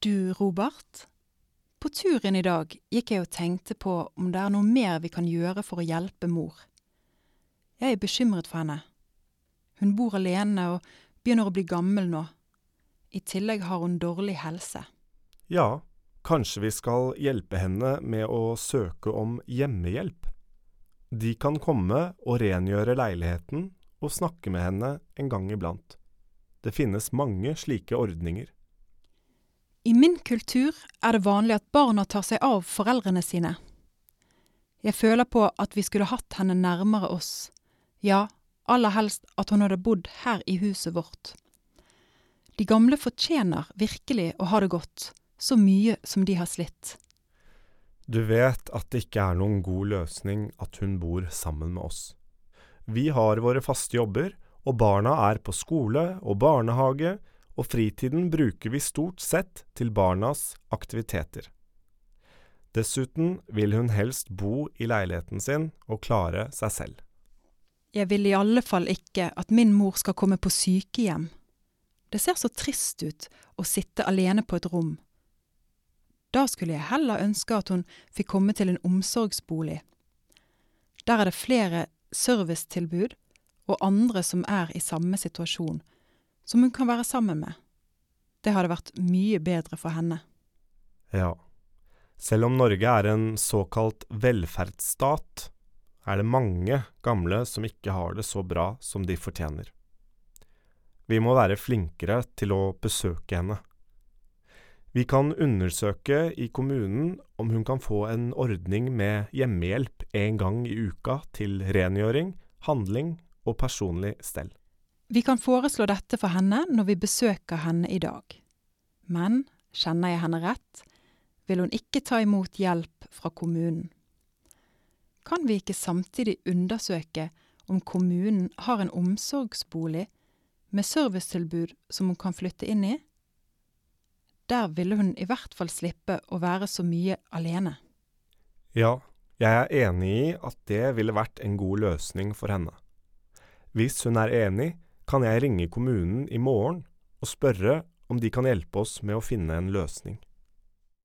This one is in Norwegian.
Du, Robert, på turen i dag gikk jeg og tenkte på om det noe mer vi kan gjøre for å hjelpe mor. Jeg bekymret for henne. Hun bor alene og begynner å bli gammel nå. I tillegg har hun dårlig helse. Ja, kanskje vi skal hjelpe henne med å søke om hjemmehjelp. De kan komme og rengjøre leiligheten og snakke med henne en gang iblant. Det finnes mange slike ordninger. I min kultur det vanlig at barna tar seg av foreldrene sine. Jeg føler på at vi skulle hatt henne nærmere oss. Ja, aller helst at hun hadde bodd her i huset vårt. De gamle fortjener virkelig å ha det godt, så mye som de har slitt. Du vet at det ikke noen god løsning at hun bor sammen med oss. Vi har våre faste jobber, og barna på skole og barnehage, og fritiden bruker vi stort sett til barnas aktiviteter. Dessuten vil hun helst bo i leiligheten sin og klare seg selv. Jeg vil i alle fall ikke at min mor skal komme på sykehjem. Det ser så trist ut å sitte alene på et rom. Da skulle jeg heller ønske at hun fikk komme til en omsorgsbolig. Der det flere servicetilbud og andre som i samme situasjon, som hun kan være sammen med. Det hadde vært mye bedre for henne. Ja, selv om Norge en såkalt velferdsstat, det mange gamle som ikke har det så bra som de fortjener. Vi må være flinkere til å besøke henne. Vi kan undersøke i kommunen om hun kan få en ordning med hjemmehjelp en gang i uka til rengjøring, handling og personlig stell. Vi kan foreslå dette for henne når vi besøker henne i dag. Men, kjenner jeg henne rett, vil hun ikke ta imot hjelp fra kommunen. Kan vi ikke samtidig undersøke om kommunen har en omsorgsbolig med servicetilbud som hun kan flytte inn i? Der ville hun i hvert fall slippe å være så mye alene. Ja, jeg enig i at det ville vært en god løsning for henne. Hvis hun enig, kan jeg ringe kommunen i morgen og spørre om de kan hjelpe oss med å finne en løsning.